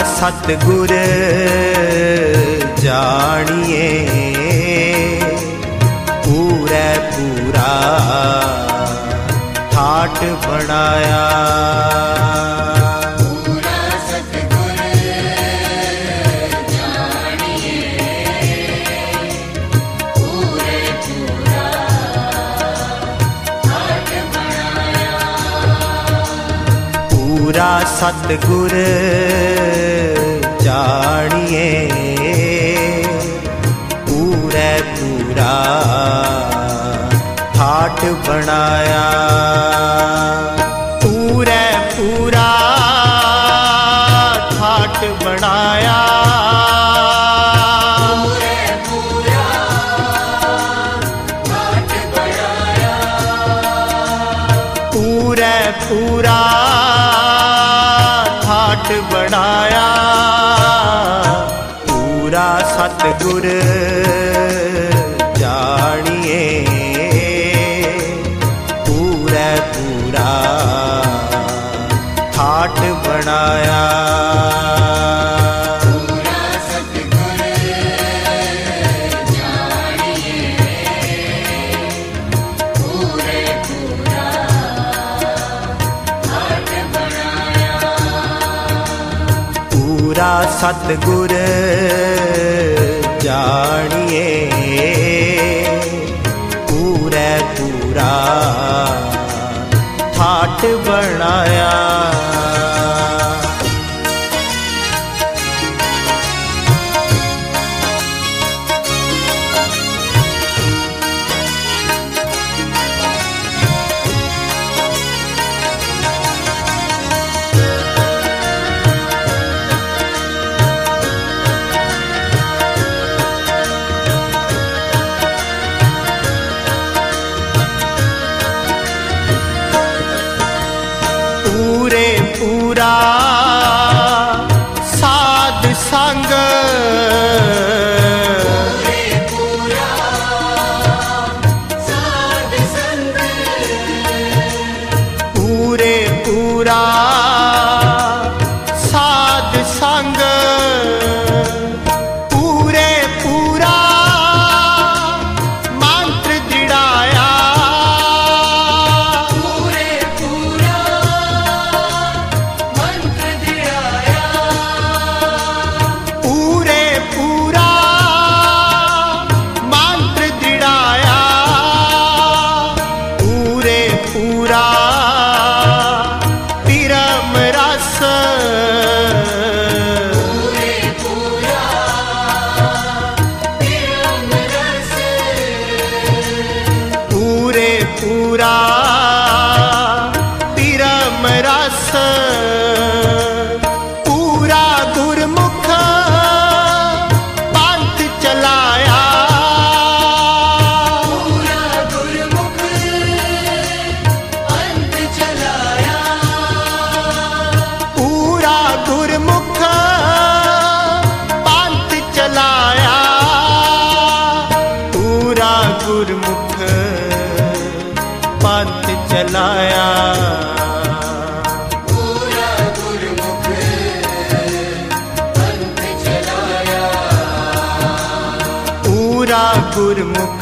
सतगुर जानिए पूरे पूरा ठाट बनाया। पूरा सतगुर जानिए पूरे पूरा ठाट बनाया। पूरा सतगुर जानिए पूरे पूरा ठाट बनाया। पूरे पूरा ठाट बनाया। पूरे पूरा ठाट बनाया। पूरे पूरा ठाट बनाया। पूरा सतगुर जानिए पूरे पूरा ठाट बनाया। पूरा सतगुर जानिए पूरे पूरा ठाट बनाया। पूरा सतगुर जानिए पूरे पूरा ठाट बनाया। पूरे पूरा साध संग पूरे पूरा साध संग। पूरे पूरा साध संग। पूरे पूरा मंत्र दृढ़ाया। पूरे पूरा मंत्र दृढ़ाया। पूरे पूरा मंत्र दृढ़ाया। पूरे पूरा तिरम रस। पूरे पूरा तिरम रस। पूरे पूरा तिरम रस। पूरा गुरमुख पंथ चलाया। पूरा गुरमुख अंत चलाया। पूरा गुरमुख पंथ चलाया। पूरा गुरमुख पंथ चलाया। पूरा गुरमुख अंत चलाया। पूरा गुरमुख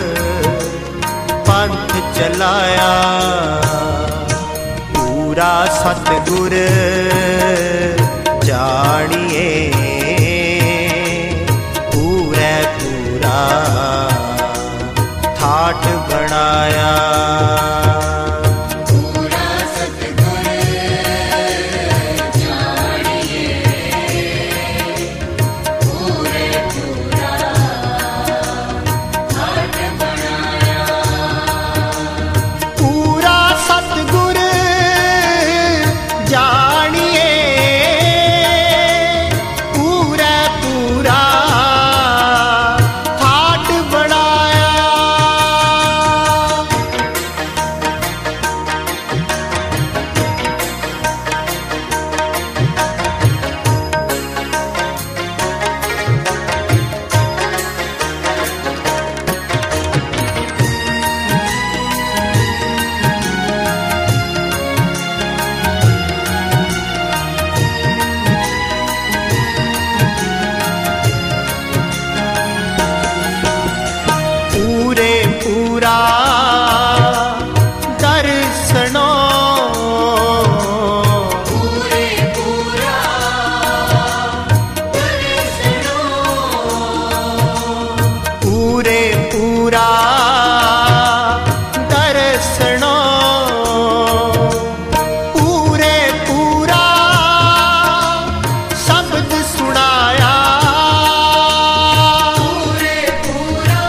पंथ चलाया। पूरा सतगुर जानिए पूरे पूरा ठाट बनाया। पूरा सतगुर जानिए पूरे पूरा ठाट बनाया। पूरा सतगुर जानिए पूरा दर्शनो पूरे पूरा शब्द सुनाया पूरे पूरा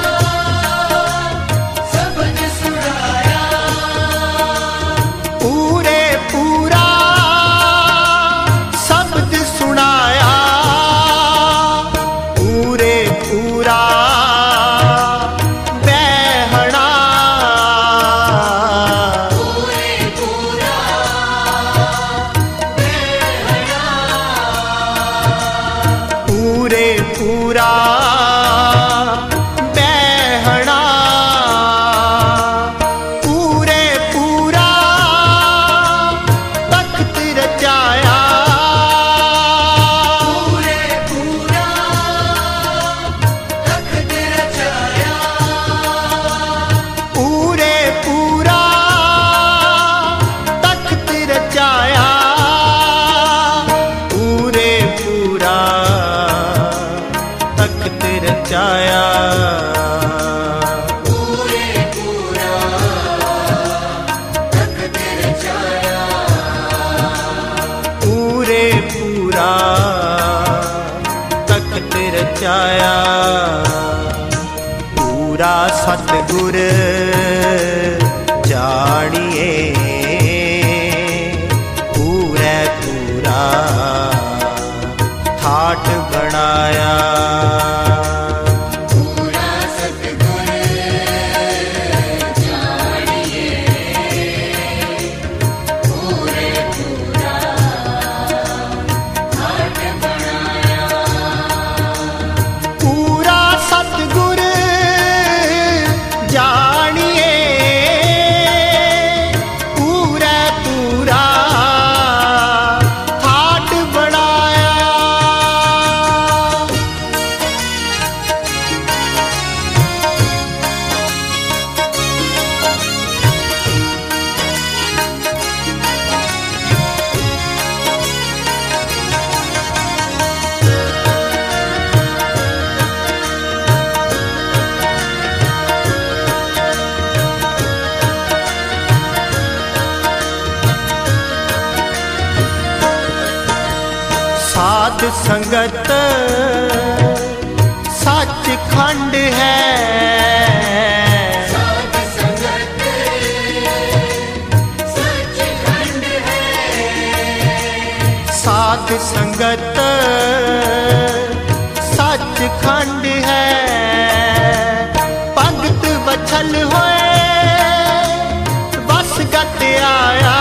शब्द सुनाया पूरे पूरा शब्द सुनाया पूरे पूरा बहना पूरे पूरा बहना पूरे पूरा बहना पूरे पूरा तख्त रचाया पूरे पूरा तख्त रचाया पूरे पूरा तख्त रचाया पूरे पूरा तख्त रचाया पूरे पूरा तख्त रचाया पूरे पूरा तख्त रचाया पूरा सतगुर जानिए पूरे पूरा ठाठ बनाया पूरा सतगुर जानिए पूरे पूरा ठाठ बनाया पूरा सतगुर जानिए पूरे पूरा ठाठ बनाया साध संगत सचखंड है साध संगत सचखंड है साध संगत सचखंड है भगत बछल होए बस गत आया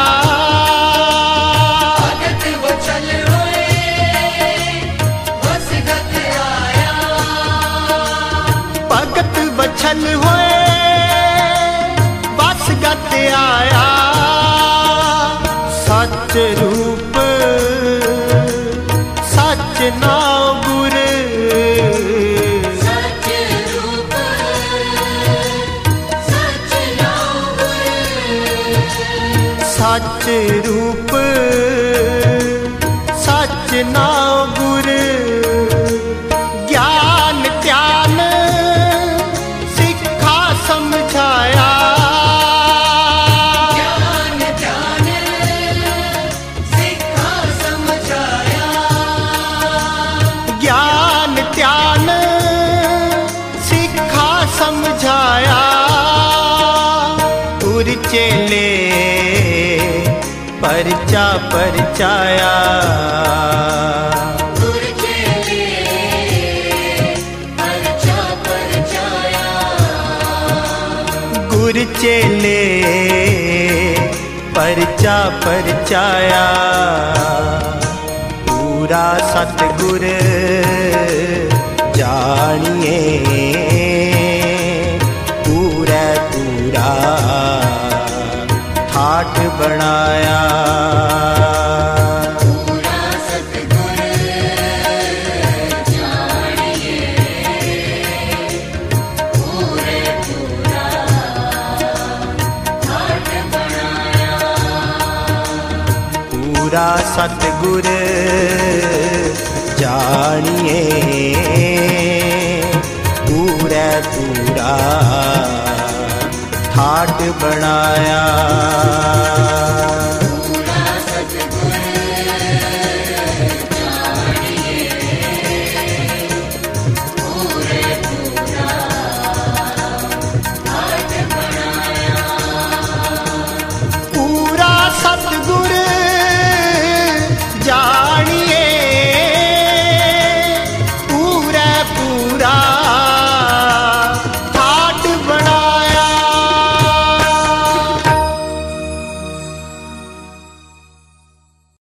भगत वचल होए बस गत आया भगत बछल होए बस गत आया सच रूप सच नाम गुर सच रूप सच नाम सच रूप सच नाम गुर ज्ञान ज्ञान सिखा समझाया ज्ञान ज्ञान सिखा समझाया ज्ञान ज्ञान सिखा समझाया गुर चेले परचा परचाया गुर चेले परचा परचाया गुर चेले परचा परचाया पूरा सतगुर जानिए पूरा पूरा ठाठ बनाया पूरा सतगुर जानिए पूरे पूरा ठाठ बनाया पूरा सतगुर जानिए पूरा पूरा बनाया।